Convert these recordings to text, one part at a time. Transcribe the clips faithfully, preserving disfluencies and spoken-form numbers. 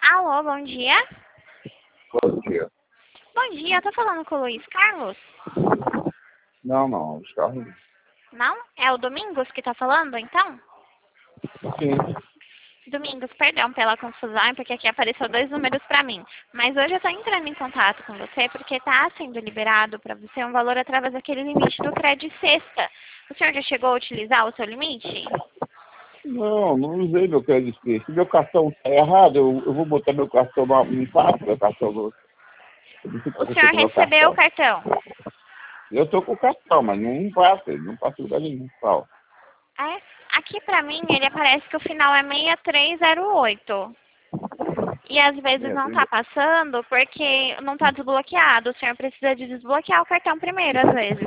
Alô, bom dia. Bom dia. Bom dia, eu tô falando com o Luiz Carlos? Não, não, os carros. Não? É o Domingos que tá falando, então? Sim. Domingos, perdão pela confusão, é porque aqui apareceu dois números pra mim. Mas hoje eu tô entrando em contato com você porque tá sendo liberado pra você um valor através daquele limite do crédito sexta. O senhor já chegou a utilizar o seu limite? Não, não usei meu crédito. Se meu cartão tá errado, eu, eu vou botar meu cartão no me passa meu cartão. no- Eu não sei O porque eu tô senhor com meu recebeu o cartão. cartão? Eu tô com o cartão, mas não passa, ele não passa lugar nenhum. Qual? É? Aqui pra mim ele aparece que o final é seis três zero oito. E às vezes É, não tem... tá passando porque não tá desbloqueado. O senhor precisa de desbloquear o cartão primeiro, às vezes.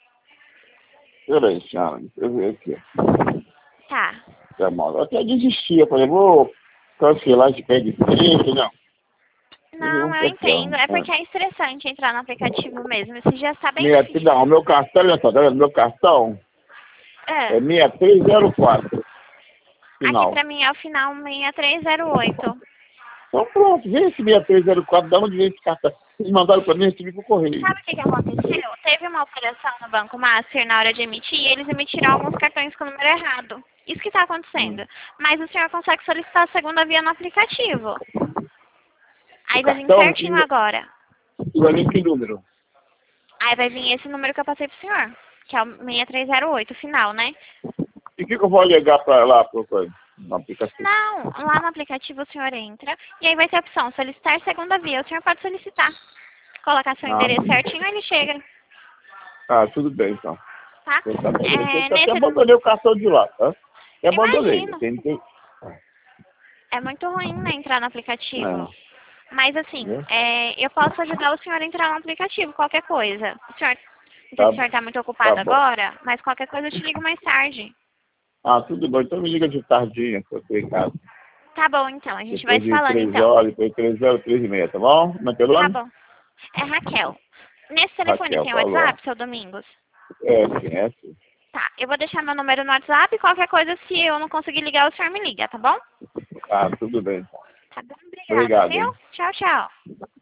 Peraí, senhora, deixa eu ver aqui. Tá. Tá mal. Eu até desisti, eu falei, vou cancelar esse crédito, não. Eu Não, não eu entendo. quero. É porque é estressante entrar no aplicativo mesmo. Esse já está bem Minha, não, o difícil. meu cartão, olha só, tá vendo? Meu cartão É. é seis três zero quatro, Aqui final. pra mim é o final seis três zero oito. Então pronto, vê esse seis três zero quatro, da onde vem esse cartão? Eles mandaram para mim, eu recebi por correio. Sabe o que, que aconteceu? Teve uma operação no Banco Master na hora de emitir e eles emitiram alguns cartões com o número errado. Isso que está Hum. acontecendo. Mas o senhor consegue solicitar a segunda via no aplicativo. O Aí vai vir cartão, certinho e agora. e vai vir que número? Aí vai vir esse número que eu passei pro senhor, que é o seis três zero oito, final, né? E o que, que eu vou alegar para lá, pro, coisa, no aplicativo? Não, lá no aplicativo o senhor entra e aí vai ter a opção solicitar segunda via. O senhor pode solicitar. Colocar seu Ah, endereço certinho e ele chega, ah, tudo bem, então. tá? Eu tá beleza. É, Eu até nesse... abandonei o cartão de lá, tá? Eu abandonei. Imagino. Tem, tem... É muito ruim, né, entrar no aplicativo. É, Mas assim, né? é, eu posso ajudar o senhor a entrar no aplicativo, qualquer coisa. O senhor, não sei se Tá, o senhor está muito tá ocupado bom. agora, mas qualquer coisa eu te ligo mais tarde. Ah, tudo bom. Então me liga de tardinha, que eu tô em casa. Tá bom, então. A gente vai Depois se de falando, três então. horas, depois de três horas, três e meia, tá bom? Como é teu Tá nome? bom. É Raquel. Nesse telefone Raquel, tem falou. WhatsApp, seu Domingos? É, sim, é sim. Tá, eu vou deixar meu número no WhatsApp e qualquer coisa, se eu não conseguir ligar, o senhor me liga, tá bom? Ah, tudo bem. Tá bom, obrigada, Obrigado, viu? hein? Tchau, tchau.